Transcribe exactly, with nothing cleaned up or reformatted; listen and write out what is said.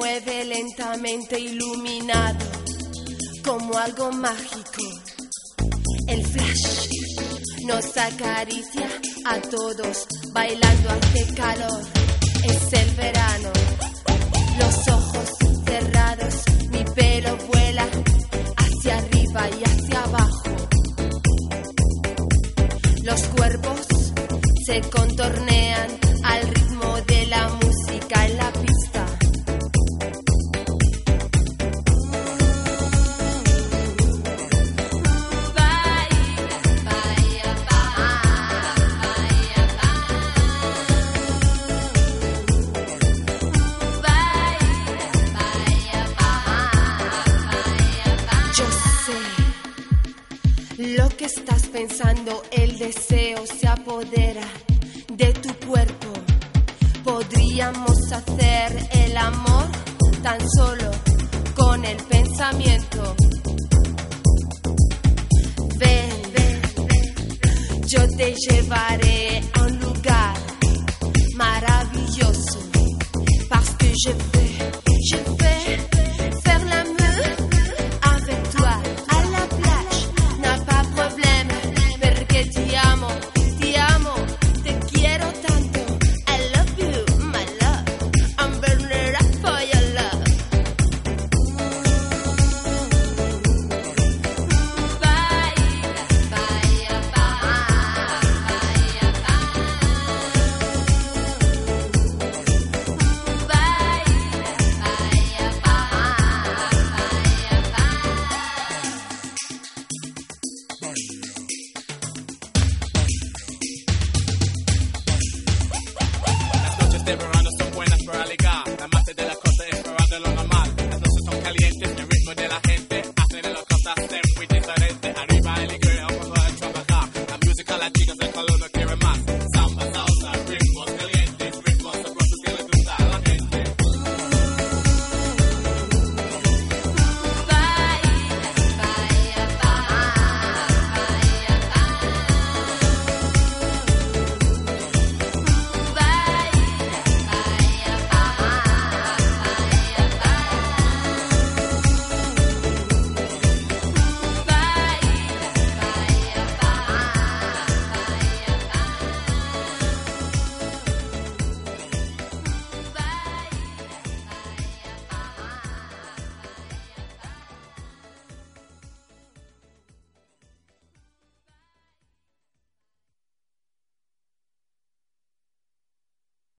mueve lentamente iluminado como algo mágico. El flash nos acaricia a todos, bailando hace calor. Es el verano, los ojos cerrados, mi pelo vuela hacia arriba y hacia abajo. Los cuerpos se contornean al ritmo de la música en la pista. Yo sé lo que estás pensando, el deseo se apodera de tu cuerpo. Podríamos hacer el amor tan solo con el pensamiento. Ven, ven, ven, yo te llevaré a un lugar maravilloso. Parce que je vais, je vais faire l'amour avec toi à la plage. N'a pas problème, porque te amo, te amo, te quiero tanto. I love you, my love, I'm burning up for your love. Baila, baila, baila, Las noches de verano